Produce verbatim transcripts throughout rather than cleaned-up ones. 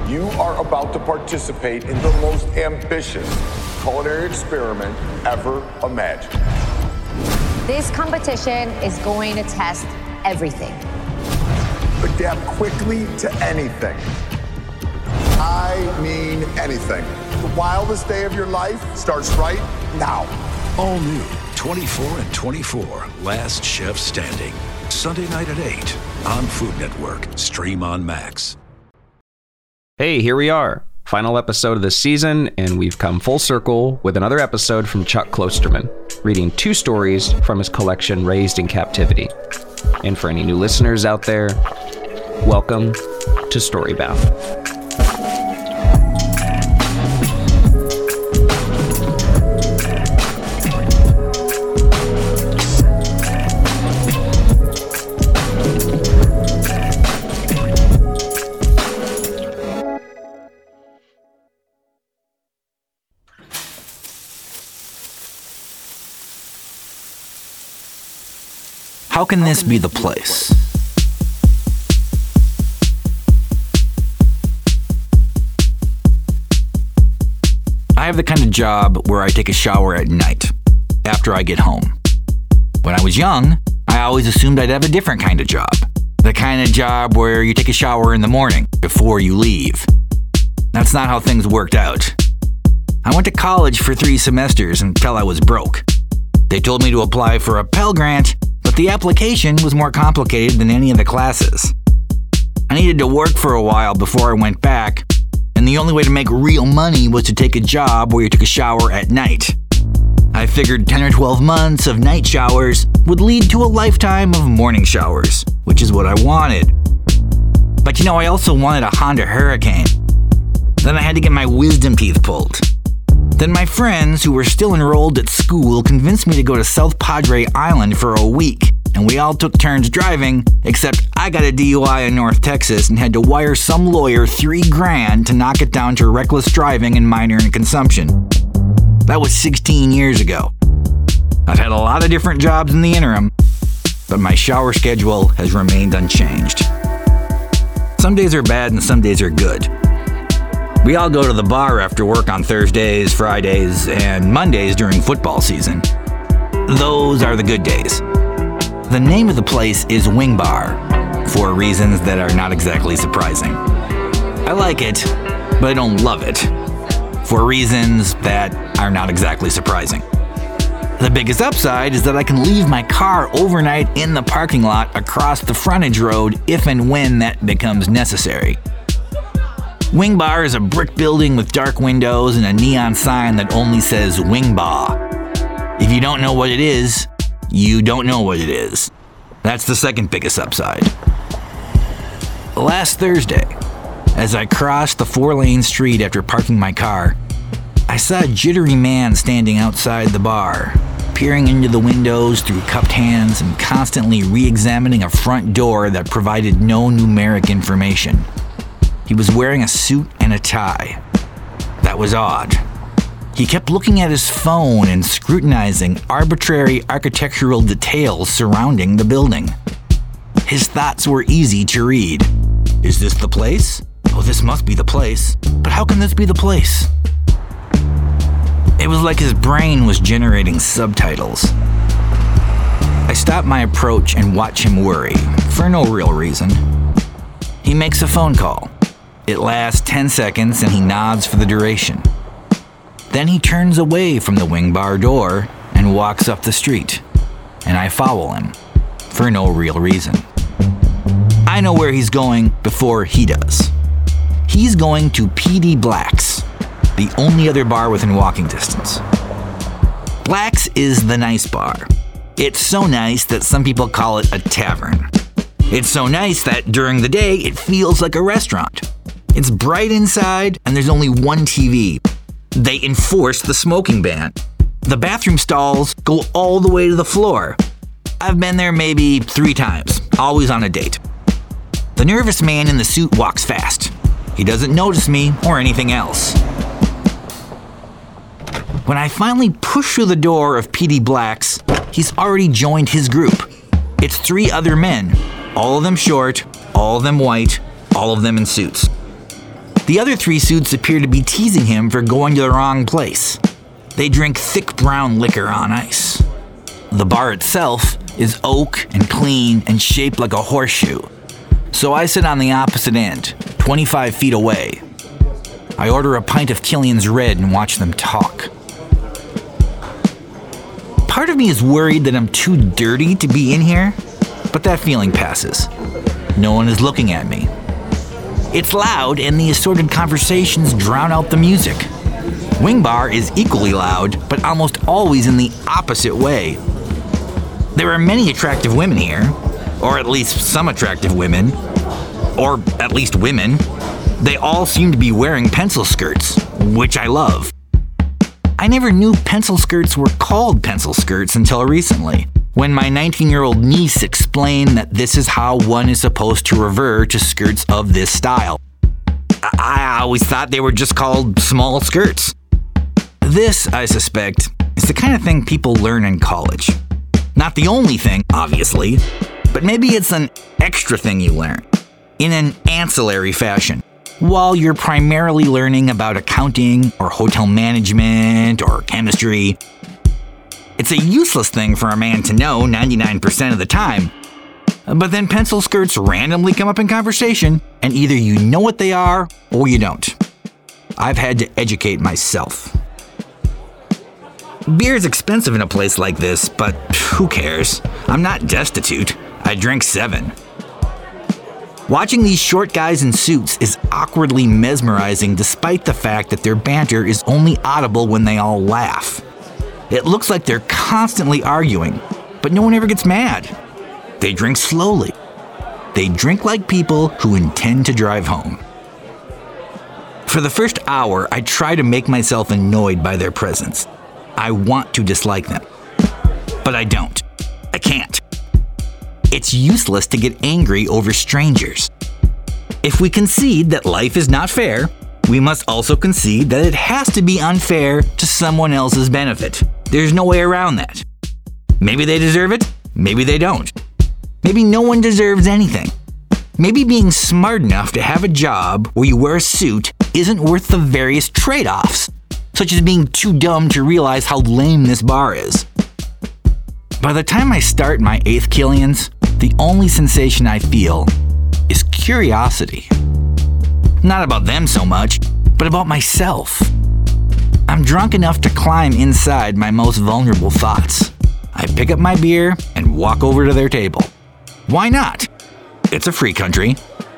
You are about to participate in the most ambitious culinary experiment ever imagined. This competition is going to test everything. Adapt quickly to anything. I mean anything. The wildest day of your life starts right now. All new twenty-four and twenty-four, Last Chef Standing. Sunday night at eight on Food Network. Stream on Max. Hey, here we are. Final episode of the season, and we've come full circle with another episode from Chuck Klosterman, reading two stories from his collection Raised in Captivity. And for any new listeners out there, welcome to Storybound. How can this be the place? I have the kind of job where I take a shower at night, after I get home. When I was young, I always assumed I'd have a different kind of job. The kind of job where you take a shower in the morning, before you leave. That's not how things worked out. I went to college for three semesters until I was broke. They told me to apply for a Pell Grant, but the application was more complicated than any of the classes. I needed to work for a while before I went back, and the only way to make real money was to take a job where you took a shower at night. I figured ten or twelve months of night showers would lead to a lifetime of morning showers, which is what I wanted. But you know, I also wanted a Honda Hurricane. Then I had to get my wisdom teeth pulled. Then my friends, who were still enrolled at school, convinced me to go to South Padre Island for a week, and we all took turns driving, except I got a D U I in North Texas and had to wire some lawyer three grand to knock it down to reckless driving and minor in consumption. That was sixteen years ago. I've had a lot of different jobs in the interim, but my shower schedule has remained unchanged. Some days are bad and some days are good. We all go to the bar after work on Thursdays, Fridays, and Mondays during football season. Those are the good days. The name of the place is Wing Bar, for reasons that are not exactly surprising. I like it, but I don't love it, for reasons that are not exactly surprising. The biggest upside is that I can leave my car overnight in the parking lot across the frontage road if and when that becomes necessary. Wing Bar is a brick building with dark windows and a neon sign that only says Wing Bar. If you don't know what it is, you don't know what it is. That's the second biggest upside. Last Thursday, as I crossed the four-lane street after parking my car, I saw a jittery man standing outside the bar, peering into the windows through cupped hands and constantly re-examining a front door that provided no numeric information. He was wearing a suit and a tie. That was odd. He kept looking at his phone and scrutinizing arbitrary architectural details surrounding the building. His thoughts were easy to read. Is this the place? Oh, this must be the place. But how can this be the place? It was like his brain was generating subtitles. I stop my approach and watch him worry, for no real reason. He makes a phone call. It lasts ten seconds and he nods for the duration. Then he turns away from the Wing Bar door and walks up the street, and I follow him, for no real reason. I know where he's going before he does. He's going to P D Black's, the only other bar within walking distance. Black's is the nice bar. It's so nice that some people call it a tavern. It's so nice that during the day it feels like a restaurant. It's bright inside and there's only one T V. They enforce the smoking ban. The bathroom stalls go all the way to the floor. I've been there maybe three times, always on a date. The nervous man in the suit walks fast. He doesn't notice me or anything else. When I finally push through the door of P D Black's, he's already joined his group. It's three other men, all of them short, all of them white, all of them in suits. The other three suits appear to be teasing him for going to the wrong place. They drink thick brown liquor on ice. The bar itself is oak and clean and shaped like a horseshoe. So I sit on the opposite end, twenty-five feet away. I order a pint of Killian's Red and watch them talk. Part of me is worried that I'm too dirty to be in here, but that feeling passes. No one is looking at me. It's loud and the assorted conversations drown out the music. Wing Bar is equally loud, but almost always in the opposite way. There are many attractive women here, or at least some attractive women, or at least women. They all seem to be wearing pencil skirts, which I love. I never knew pencil skirts were called pencil skirts until recently, when my nineteen-year-old niece explained that this is how one is supposed to revert to skirts of this style. I always thought they were just called small skirts. This, I suspect, is the kind of thing people learn in college. Not the only thing, obviously, but maybe it's an extra thing you learn, in an ancillary fashion, while you're primarily learning about accounting or hotel management or chemistry. It's a useless thing for a man to know ninety-nine percent of the time, but then pencil skirts randomly come up in conversation, and either you know what they are or you don't. I've had to educate myself. Beer is expensive in a place like this, but who cares? I'm not destitute. I drink seven. Watching these short guys in suits is awkwardly mesmerizing despite the fact that their banter is only audible when they all laugh. It looks like they're constantly arguing, but no one ever gets mad. They drink slowly. They drink like people who intend to drive home. For the first hour, I try to make myself annoyed by their presence. I want to dislike them, but I don't. I can't. It's useless to get angry over strangers. If we concede that life is not fair, we must also concede that it has to be unfair to someone else's benefit. There's no way around that. Maybe they deserve it, maybe they don't. Maybe no one deserves anything. Maybe being smart enough to have a job where you wear a suit isn't worth the various trade-offs, such as being too dumb to realize how lame this bar is. By the time I start my eighth Killian's, the only sensation I feel is curiosity. Not about them so much, but about myself. I'm drunk enough to climb inside my most vulnerable thoughts. I pick up my beer and walk over to their table. Why not? It's a free country.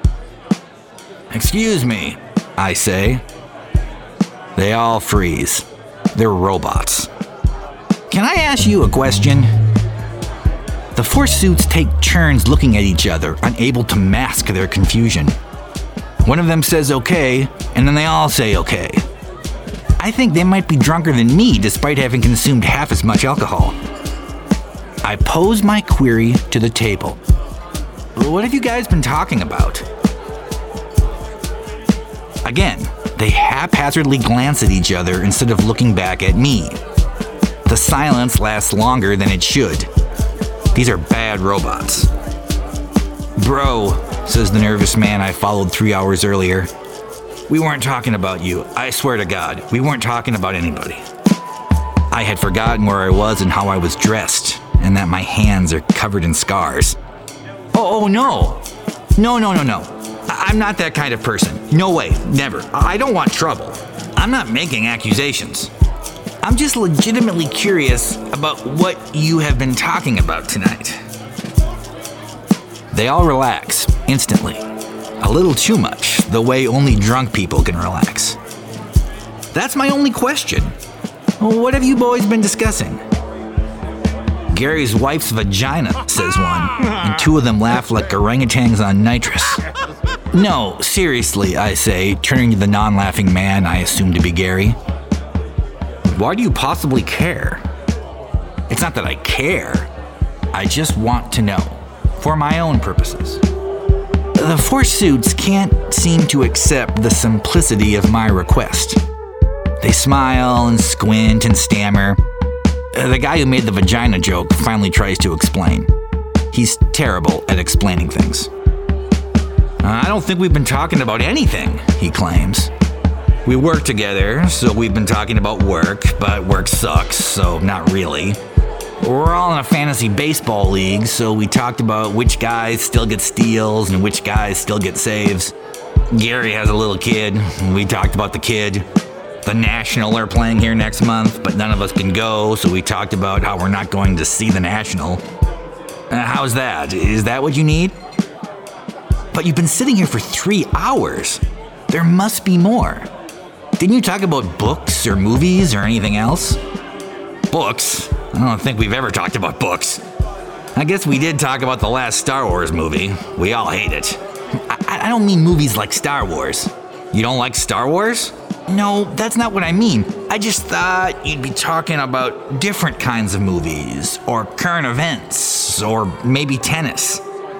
Excuse me, I say. They all freeze. They're robots. Can I ask you a question? The four suits take turns looking at each other, unable to mask their confusion. One of them says okay, and then they all say okay. I think they might be drunker than me despite having consumed half as much alcohol. I pose my query to the table. What have you guys been talking about? Again, they haphazardly glance at each other instead of looking back at me. The silence lasts longer than it should. These are bad robots. Bro, says the nervous man I followed three hours earlier. We weren't talking about you. I swear to God, we weren't talking about anybody. I had forgotten where I was and how I was dressed, and that my hands are covered in scars. Oh, oh no. No, no, no, no. I- I'm not that kind of person. No way, never. I don't want trouble. I'm not making accusations. I'm just legitimately curious about what you have been talking about tonight. They all relax instantly. A little too much, the way only drunk people can relax. That's my only question. What have you boys been discussing? Gary's wife's vagina, says one, and two of them laugh like orangutans on nitrous. No, seriously, I say, turning to the non-laughing man I assume to be Gary. Why do you possibly care? It's not that I care. I just want to know, for my own purposes. The four suits can't seem to accept the simplicity of my request. They smile and squint and stammer. The guy who made the vagina joke finally tries to explain. He's terrible at explaining things. I don't think we've been talking about anything, he claims. We work together, so we've been talking about work, but work sucks, so not really. We're all in a fantasy baseball league, so we talked about which guys still get steals and which guys still get saves. Gary has a little kid, and we talked about the kid. The National are playing here next month, but none of us can go, so we talked about how we're not going to see the National. Uh, how's that? Is that what you need? But you've been sitting here for three hours. There must be more. Didn't you talk about books or movies or anything else? Books? I don't think we've ever talked about books. I guess we did talk about the last Star Wars movie. We all hate it. I, I don't mean movies like Star Wars. You don't like Star Wars? No, that's not what I mean. I just thought you'd be talking about different kinds of movies, or current events, or maybe tennis.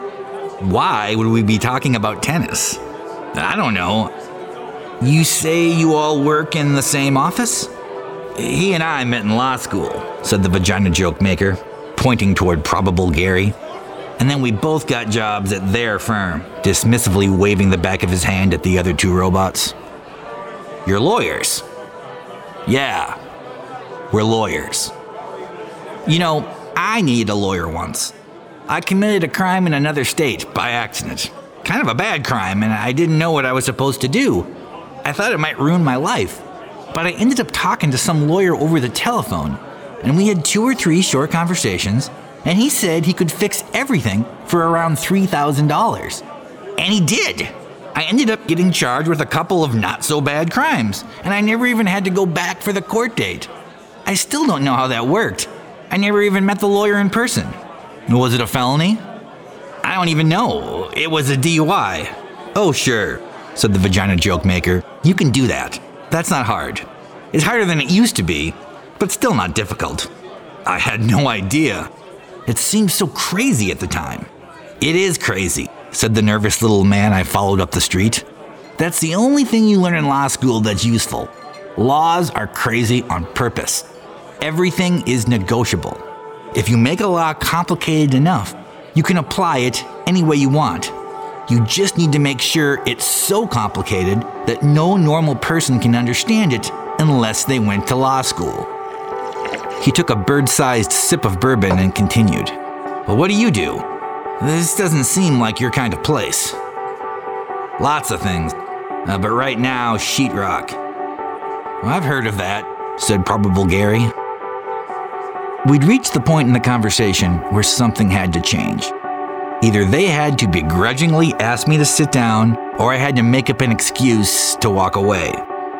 Why would we be talking about tennis? I don't know. You say you all work in the same office? He and I met in law school, said the vagina joke maker, pointing toward probable Gary. And then we both got jobs at their firm, dismissively waving the back of his hand at the other two robots. You're lawyers. Yeah, we're lawyers. You know, I needed a lawyer once. I committed a crime in another state by accident. Kind of a bad crime, and I didn't know what I was supposed to do. I thought it might ruin my life. But I ended up talking to some lawyer over the telephone, and we had two or three short conversations, and he said he could fix everything for around three thousand dollars. And he did. I ended up getting charged with a couple of not-so-bad crimes, and I never even had to go back for the court date. I still don't know how that worked. I never even met the lawyer in person. Was it a felony? I don't even know. It was a D U I. Oh, sure, said the vagina joke maker. You can do that. That's not hard. It's harder than it used to be, but still not difficult. I had no idea. It seemed so crazy at the time. It is crazy, said the nervous little man I followed up the street. That's the only thing you learn in law school that's useful. Laws are crazy on purpose. Everything is negotiable. If you make a law complicated enough, you can apply it any way you want. You just need to make sure it's so complicated that no normal person can understand it unless they went to law school. He took a bird-sized sip of bourbon and continued. Well, what do you do? This doesn't seem like your kind of place. Lots of things, uh, but right now, sheetrock. Well, I've heard of that, said probable Gary. We'd reached the point in the conversation where something had to change. Either they had to begrudgingly ask me to sit down, or I had to make up an excuse to walk away.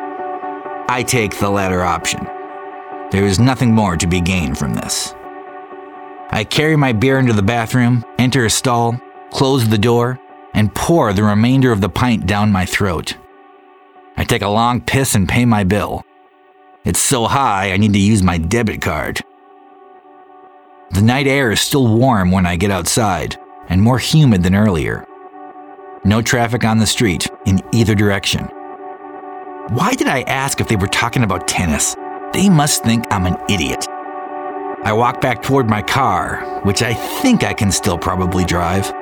I take the latter option. There is nothing more to be gained from this. I carry my beer into the bathroom, enter a stall, close the door, and pour the remainder of the pint down my throat. I take a long piss and pay my bill. It's so high I need to use my debit card. The night air is still warm when I get outside, and more humid than earlier. No traffic on the street in either direction. Why did I ask if they were talking about tennis? They must think I'm an idiot. I walk back toward my car, which I think I can still probably drive.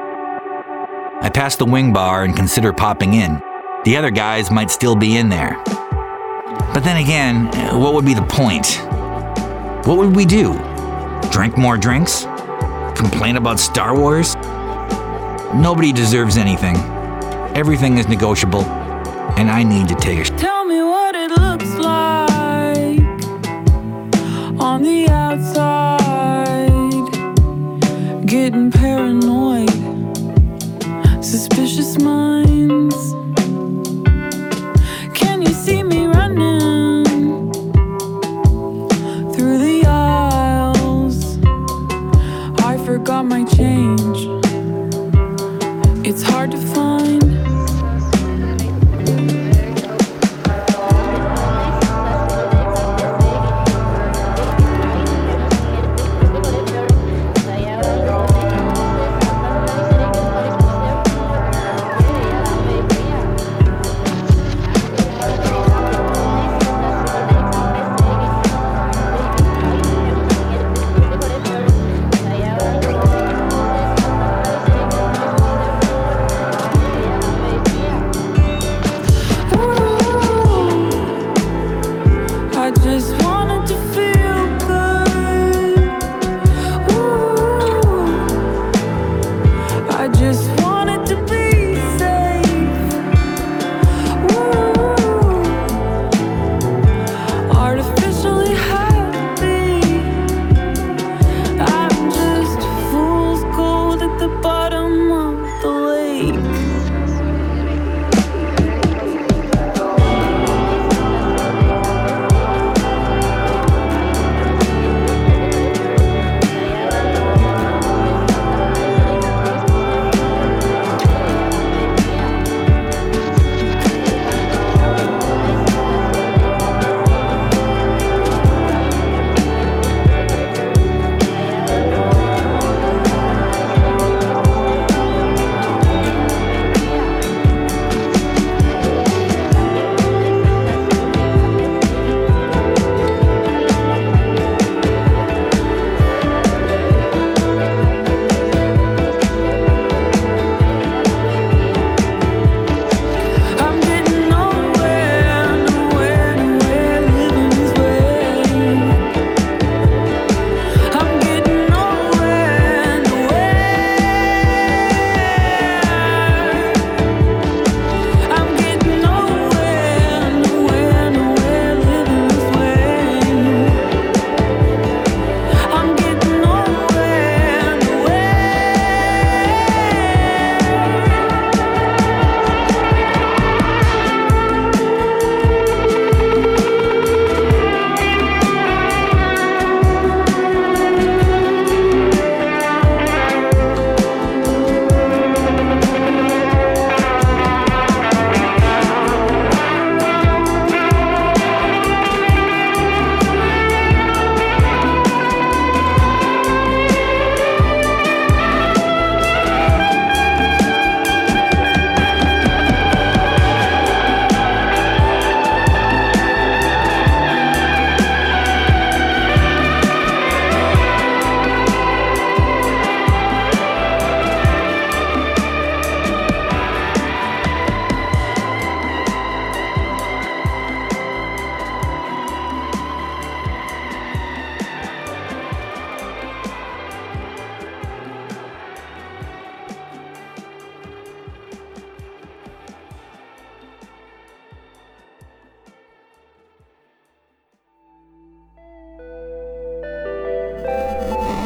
I pass the wing bar and consider popping in. The other guys might still be in there. But then again, what would be the point? What would we do? Drink more drinks? Complain about Star Wars? Nobody deserves anything. Everything is negotiable, and I need to take a sh- Tell me what it looks like on the outside. Getting paranoid, suspicious minds. Can you see me running through the aisles? I forgot my change. It's hard to find.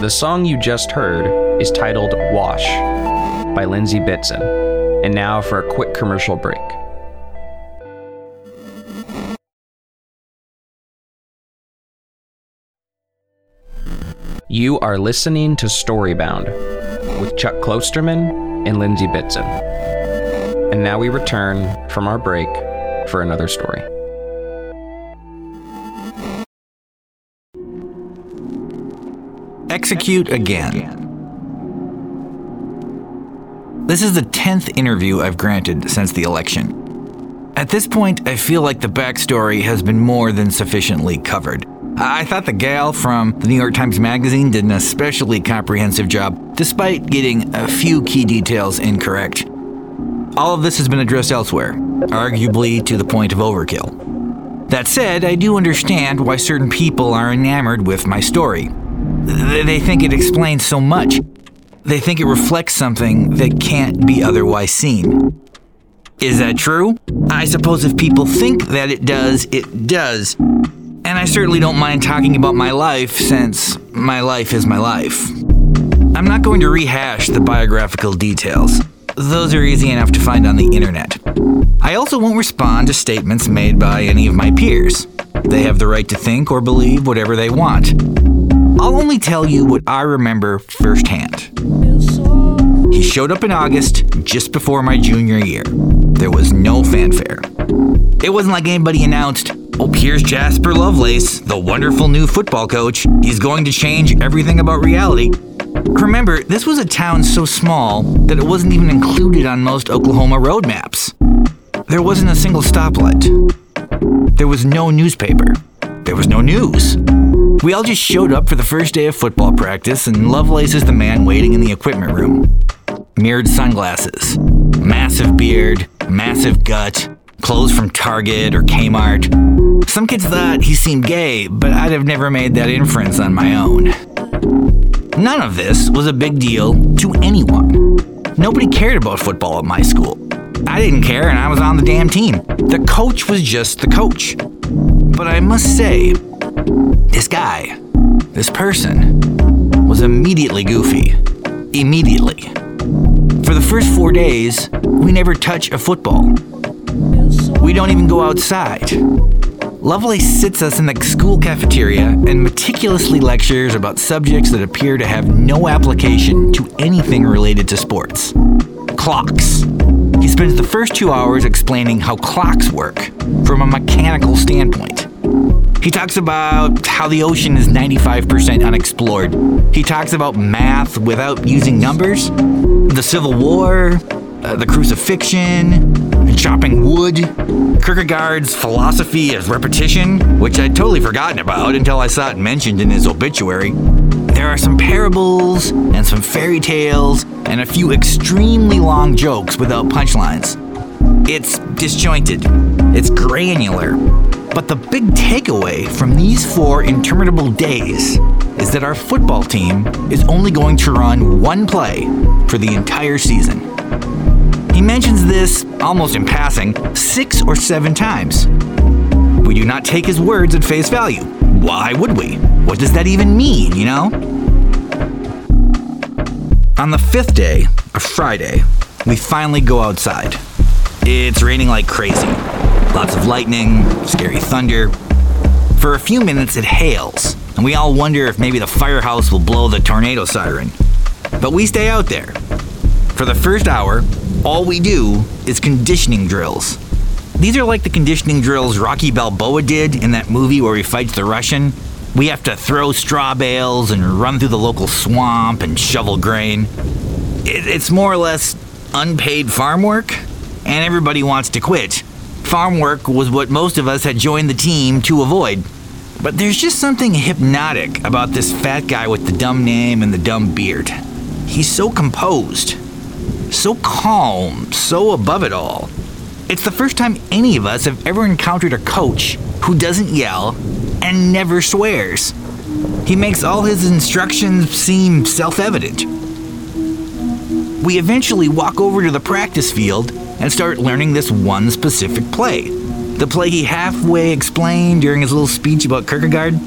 The song you just heard is titled Wash by Lindsey Bitson. And now for a quick commercial break. You are listening to Storybound with Chuck Klosterman and Lindsey Bitson. And now we return from our break for another story. Execute again. This is the tenth interview I've granted since the election. At this point, I feel like the backstory has been more than sufficiently covered. I thought the gal from the New York Times Magazine did an especially comprehensive job, despite getting a few key details incorrect. All of this has been addressed elsewhere, arguably to the point of overkill. That said, I do understand why certain people are enamored with my story. They think it explains so much. They think it reflects something that can't be otherwise seen. Is that true? I suppose if people think that it does, it does. And I certainly don't mind talking about my life, since my life is my life. I'm not going to rehash the biographical details. Those are easy enough to find on the internet. I also won't respond to statements made by any of my peers. They have the right to think or believe whatever they want. I'll only tell you what I remember firsthand. He showed up in August, just before my junior year. There was no fanfare. It wasn't like anybody announced, "Oh, here's Jasper Lovelace, the wonderful new football coach. He's going to change everything about reality." Remember, this was a town so small that it wasn't even included on most Oklahoma road maps. There wasn't a single stoplight. There was no newspaper. There was no news. We all just showed up for the first day of football practice, and Lovelace is the man waiting in the equipment room. Mirrored sunglasses, massive beard, massive gut, clothes from Target or Kmart. Some kids thought he seemed gay, but I'd have never made that inference on my own. None of this was a big deal to anyone. Nobody cared about football at my school. I didn't care, and I was on the damn team. The coach was just the coach. But I must say, this guy, this person, was immediately goofy. Immediately. For the first four days, we never touch a football. We don't even go outside. Lovelace sits us in the school cafeteria and meticulously lectures about subjects that appear to have no application to anything related to sports. Clocks. He spends the first two hours explaining how clocks work from a mechanical standpoint. He talks about how the ocean is ninety-five percent unexplored. He talks about math without using numbers, the Civil War, uh, the crucifixion, chopping wood, Kierkegaard's philosophy of repetition, which I'd totally forgotten about until I saw it mentioned in his obituary. There are some parables and some fairy tales and a few extremely long jokes without punchlines. It's disjointed. It's granular. But the big takeaway from these four interminable days is that our football team is only going to run one play for the entire season. He mentions this, almost in passing, six or seven times. We do not take his words at face value. Why would we? What does that even mean, you know? On the fifth day, a Friday, we finally go outside. It's raining like crazy. Lots of lightning, scary thunder. For a few minutes it hails, and we all wonder if maybe the firehouse will blow the tornado siren. But we stay out there. For the first hour, all we do is conditioning drills. These are like the conditioning drills Rocky Balboa did in that movie where he fights the Russian. We have to throw straw bales and run through the local swamp and shovel grain. It's more or less unpaid farm work, and everybody wants to quit. Farm work was what most of us had joined the team to avoid. But there's just something hypnotic about this fat guy with the dumb name and the dumb beard. He's so composed, so calm, so above it all. It's the first time any of us have ever encountered a coach who doesn't yell and never swears. He makes all his instructions seem self-evident. We eventually walk over to the practice field and start learning this one specific play. The play he halfway explained during his little speech about Kierkegaard.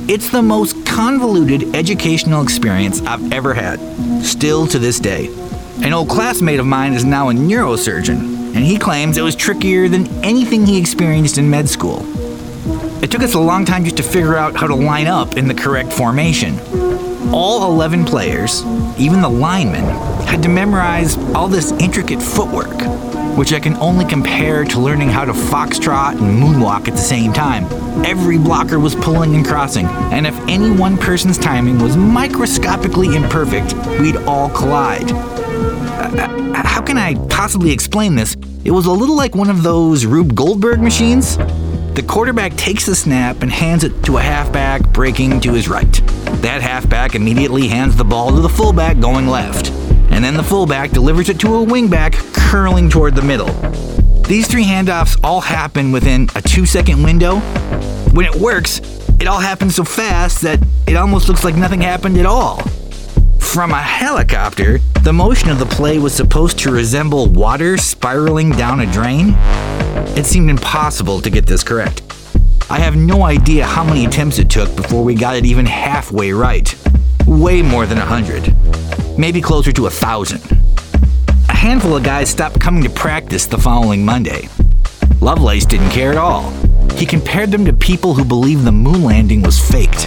It's the most convoluted educational experience I've ever had, still to this day. An old classmate of mine is now a neurosurgeon, and he claims it was trickier than anything he experienced in med school. It took us a long time just to figure out how to line up in the correct formation. All eleven players, even the linemen, had to memorize all this intricate footwork, which I can only compare to learning how to foxtrot and moonwalk at the same time. Every blocker was pulling and crossing, and if any one person's timing was microscopically imperfect, we'd all collide. Uh, how can I possibly explain this? It was a little like one of those Rube Goldberg machines. The quarterback takes the snap and hands it to a halfback breaking to his right. That halfback immediately hands the ball to the fullback going left, and then the fullback delivers it to a wingback curling toward the middle. These three handoffs all happen within a two-second window. When it works, it all happens so fast that it almost looks like nothing happened at all. From a helicopter, the motion of the play was supposed to resemble water spiraling down a drain. It seemed impossible to get this correct. I have no idea how many attempts it took before we got it even halfway right. Way more than a hundred. Maybe closer to a thousand. A handful of guys stopped coming to practice the following Monday. Lovelace didn't care at all. He compared them to people who believed the moon landing was faked.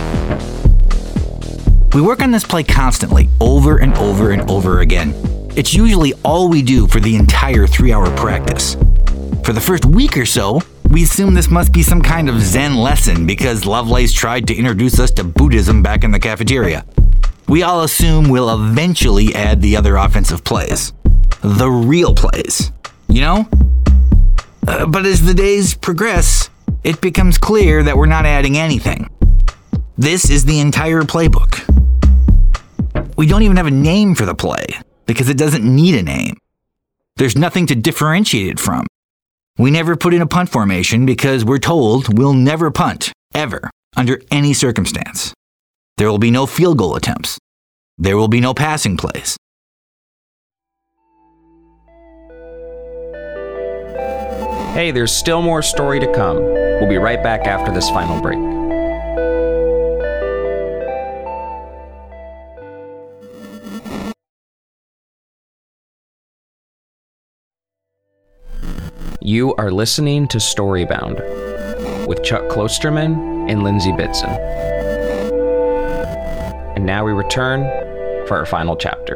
We work on this play constantly, over and over and over again. It's usually all we do for the entire three-hour practice. For the first week or so, we assume this must be some kind of Zen lesson because Lovelace tried to introduce us to Buddhism back in the cafeteria. We all assume we'll eventually add the other offensive plays. The real plays, you know? Uh, but as the days progress, it becomes clear that we're not adding anything. This is the entire playbook. We don't even have a name for the play because it doesn't need a name. There's nothing to differentiate it from. We never put in a punt formation because we're told we'll never punt, ever, under any circumstance. There will be no field goal attempts. There will be no passing plays. Hey, there's still more story to come. We'll be right back after this final break. You are listening to Storybound with Chuck Klosterman and Lindsay Bitson. And now we return for our final chapter.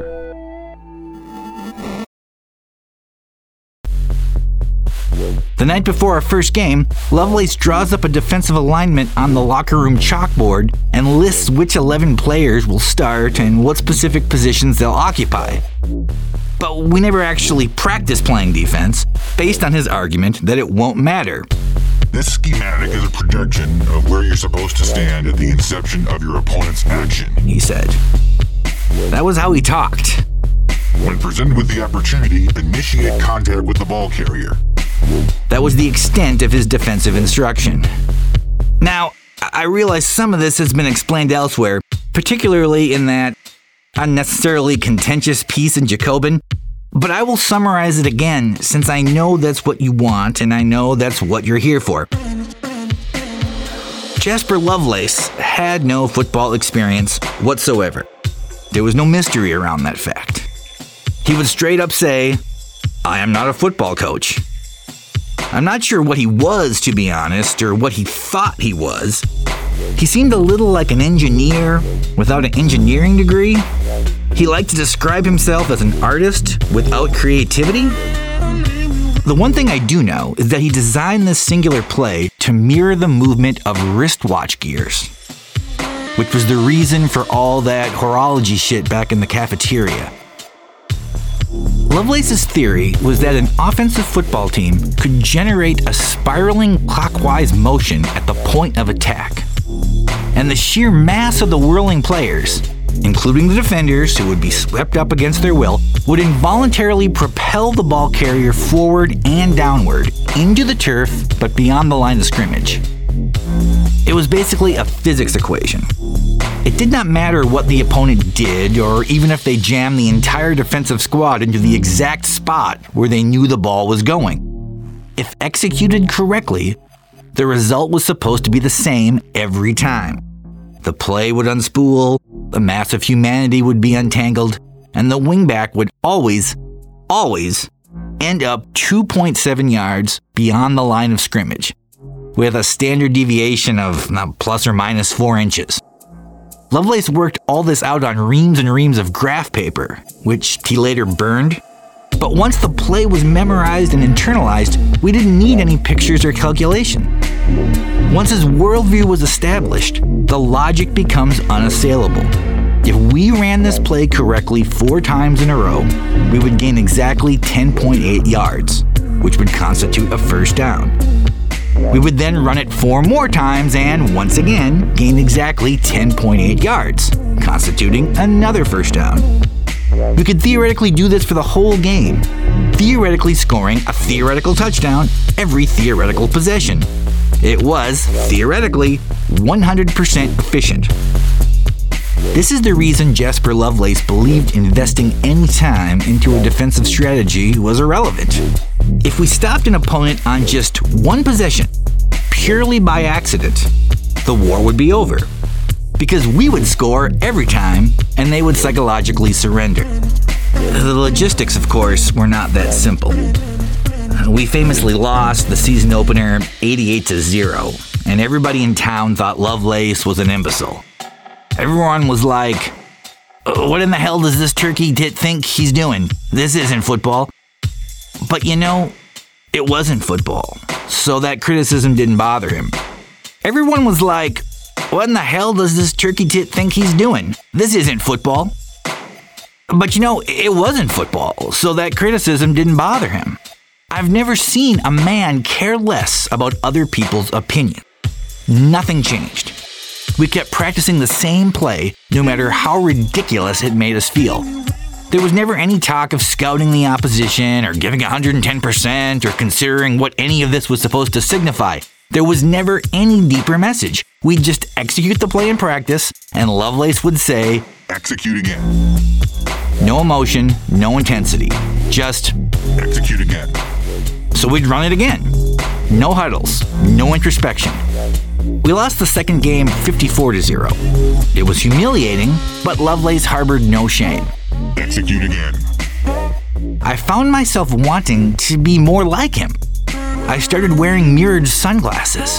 The night before our first game, Lovelace draws up a defensive alignment on the locker room chalkboard and lists which eleven players will start and what specific positions they'll occupy. But we never actually practice playing defense, based on his argument that it won't matter. This schematic is a projection of where you're supposed to stand at the inception of your opponent's action, he said. That was how he talked. When presented with the opportunity, initiate contact with the ball carrier. That was the extent of his defensive instruction. Now, I realize some of this has been explained elsewhere, particularly in that unnecessarily contentious piece in Jacobin, but I will summarize it again since I know that's what you want and I know that's what you're here for. Jasper Lovelace had no football experience whatsoever. There was no mystery around that fact. He would straight up say, "I am not a football coach." I'm not sure what he was, to be honest, or what he thought he was. He seemed a little like an engineer without an engineering degree. He liked to describe himself as an artist without creativity. The one thing I do know is that he designed this singular play to mirror the movement of wristwatch gears, which was the reason for all that horology shit back in the cafeteria. Lovelace's theory was that an offensive football team could generate a spiraling clockwise motion at the point of attack. And the sheer mass of the whirling players, including the defenders who would be swept up against their will, would involuntarily propel the ball carrier forward and downward into the turf but beyond the line of scrimmage. It was basically a physics equation. It did not matter what the opponent did, or even if they jammed the entire defensive squad into the exact spot where they knew the ball was going. If executed correctly, the result was supposed to be the same every time. the play would unspool, the mass of humanity would be untangled, and the wingback would always, always end up two point seven yards beyond the line of scrimmage, with a standard deviation of uh, plus or minus four inches. Lovelace worked all this out on reams and reams of graph paper, which he later burned. But once the play was memorized and internalized, we didn't need any pictures or calculation. Once his worldview was established, the logic becomes unassailable. If we ran this play correctly four times in a row, we would gain exactly ten point eight yards, which would constitute a first down. We would then run it four more times and, once again, gain exactly ten point eight yards, constituting another first down. We could theoretically do this for the whole game, theoretically scoring a theoretical touchdown every theoretical possession. It was, theoretically, one hundred percent efficient. This is the reason Jasper Lovelace believed investing any time into a defensive strategy was irrelevant. If we stopped an opponent on just one possession, purely by accident, the war would be over. Because we would score every time, and they would psychologically surrender. The logistics, of course, were not that simple. We famously lost the season opener eighty-eight to zero, and everybody in town thought Lovelace was an imbecile. Everyone was like, what in the hell does this turkey tit think he's doing? This isn't football. But you know, it wasn't football, so that criticism didn't bother him. Everyone was like, what in the hell does this turkey tit think he's doing? This isn't football. But you know, it wasn't football, so that criticism didn't bother him. I've never seen a man care less about other people's opinion. Nothing changed. We kept practicing the same play, no matter how ridiculous it made us feel. There was never any talk of scouting the opposition or giving one hundred ten percent or considering what any of this was supposed to signify. There was never any deeper message. We'd just execute the play in practice, and Lovelace would say, execute again. No emotion, no intensity, just execute again. So we'd run it again. No huddles, no introspection. We lost the second game fifty-four to zero. It was humiliating, but Lovelace harbored no shame. Execute again. I found myself wanting to be more like him. I started wearing mirrored sunglasses.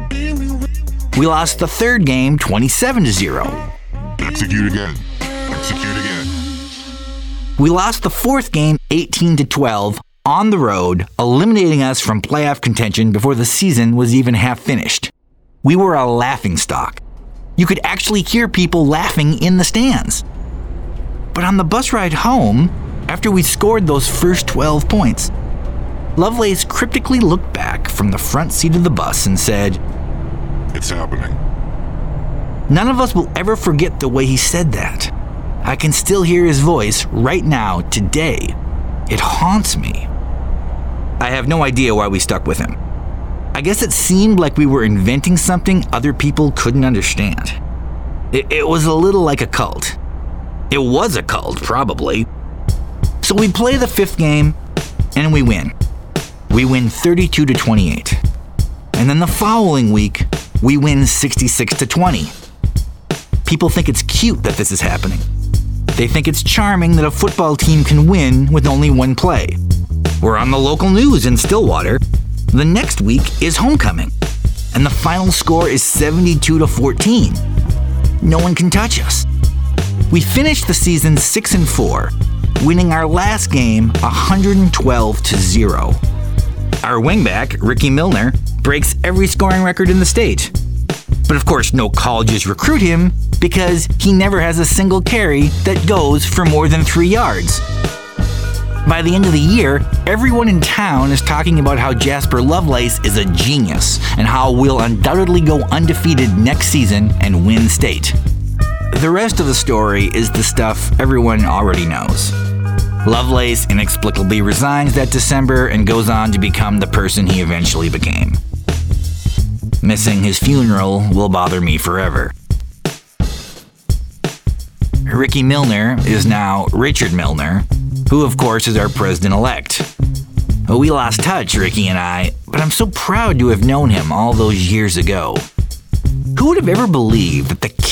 We lost the third game twenty-seven to zero. Execute again. Execute again. We lost the fourth game eighteen to twelve on the road, eliminating us from playoff contention before the season was even half finished. We were a laughingstock. You could actually hear people laughing in the stands. But on the bus ride home, after we scored those first twelve points, Lovelace cryptically looked back from the front seat of the bus and said, it's happening. None of us will ever forget the way he said that. I can still hear his voice right now, today. It haunts me. I have no idea why we stuck with him. I guess it seemed like we were inventing something other people couldn't understand. It, it was a little like a cult. It was a cult, probably. So we play the fifth game, and we win. We win thirty-two to twenty-eight. And then the following week, we win sixty-six to twenty. People think it's cute that this is happening. They think it's charming that a football team can win with only one play. We're on the local news in Stillwater. The next week is homecoming, and the final score is seventy-two to fourteen. No one can touch us. We finished the season six and four, winning our last game one hundred twelve to zero. Our wingback, Ricky Milner, breaks every scoring record in the state. But of course, no colleges recruit him because he never has a single carry that goes for more than three yards. By the end of the year, everyone in town is talking about how Jasper Lovelace is a genius and how we'll undoubtedly go undefeated next season and win state. The rest of the story is the stuff everyone already knows. Lovelace inexplicably resigns that December and goes on to become the person he eventually became. Missing his funeral will bother me forever. Ricky Milner is now Richard Milner, who of course is our president-elect. We lost touch, Ricky and I, but I'm so proud to have known him all those years ago. Who would have ever believed that the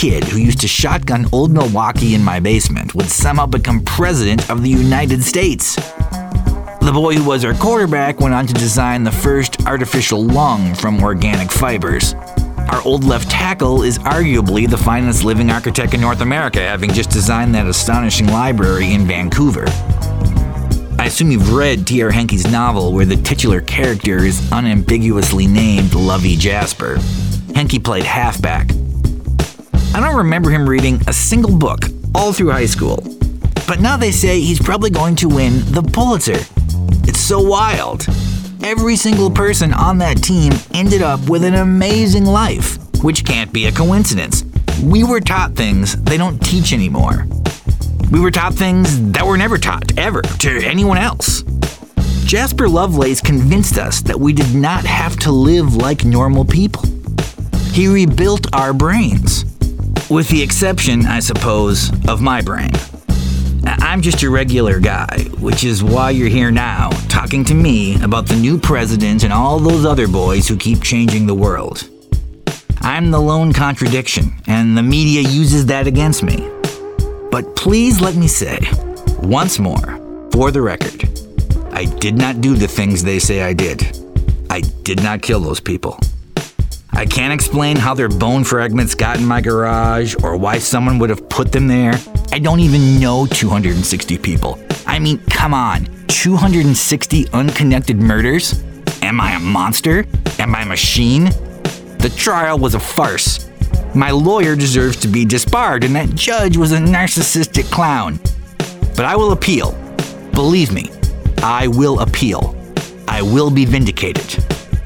kid who used to shotgun Old Milwaukee in my basement would somehow become president of the United States. The boy who was our quarterback went on to design the first artificial lung from organic fibers. Our old left tackle is arguably the finest living architect in North America, having just designed that astonishing library in Vancouver. I assume you've read T R Henke's novel where the titular character is unambiguously named Lovey Jasper. Henke played halfback. I don't remember him reading a single book all through high school, but now they say he's probably going to win the Pulitzer. It's so wild. Every single person on that team ended up with an amazing life, which can't be a coincidence. We were taught things they don't teach anymore. We were taught things that were never taught, ever, to anyone else. Jasper Lovelace convinced us that we did not have to live like normal people. He rebuilt our brains. With the exception, I suppose, of my brain. I'm just a regular guy, which is why you're here now, talking to me about the new president and all those other boys who keep changing the world. I'm the lone contradiction, and the media uses that against me. But please let me say, once more, for the record, I did not do the things they say I did. I did not kill those people. I can't explain how their bone fragments got in my garage or why someone would have put them there. I don't even know two hundred sixty people. I mean, come on, two hundred sixty unconnected murders? Am I a monster? Am I a machine? The trial was a farce. My lawyer deserves to be disbarred, and that judge was a narcissistic clown. But I will appeal. Believe me, I will appeal. I will be vindicated.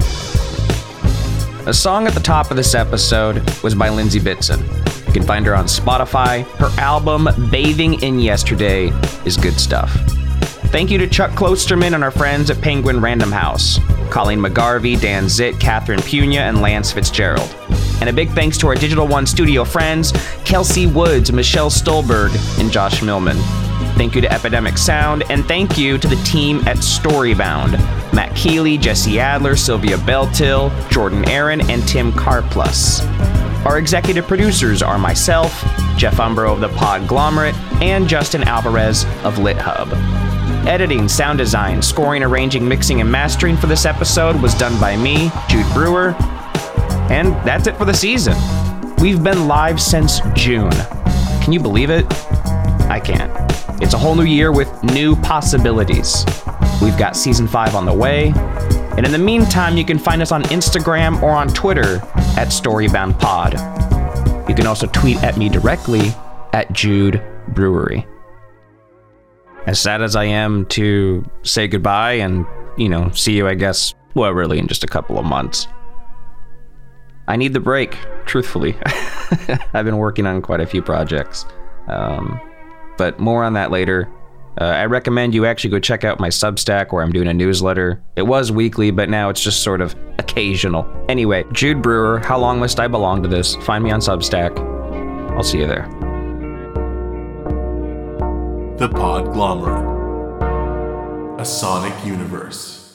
The song at the top of this episode was by Lindsay Bitson. You can find her on Spotify. Her album, Bathing in Yesterday, is good stuff. Thank you to Chuck Klosterman and our friends at Penguin Random House, Colleen McGarvey, Dan Zitt, Catherine Puna, and Lance Fitzgerald. And a big thanks to our Digital One studio friends, Kelsey Woods, Michelle Stolberg, and Josh Millman. Thank you to Epidemic Sound, and thank you to the team at Storybound, Matt Keeley, Jesse Adler, Sylvia Beltil, Jordan Aaron, and Tim Carplus. Our executive producers are myself, Jeff Umbro of the Podglomerate, and Justin Alvarez of LitHub. Editing, sound design, scoring, arranging, mixing, and mastering for this episode was done by me, Jude Brewer. And that's it for the season. We've been live since June. Can you believe it? I can't. It's a whole new year with new possibilities. We've got season five on the way. And in the meantime, you can find us on Instagram or on Twitter at StoryboundPod. You can also tweet at me directly at Jude Brewery. As sad as I am to say goodbye and, you know, see you, I guess, well, really in just a couple of months, I need the break, truthfully. I've been working on quite a few projects. Um, but more on that later. Uh, I recommend you actually go check out my Substack where I'm doing a newsletter. It was weekly, but now it's just sort of occasional. Anyway, Jude Brewer, How Long Must I Belong to This? Find me on Substack. I'll see you there. The Podglomerate, a sonic universe.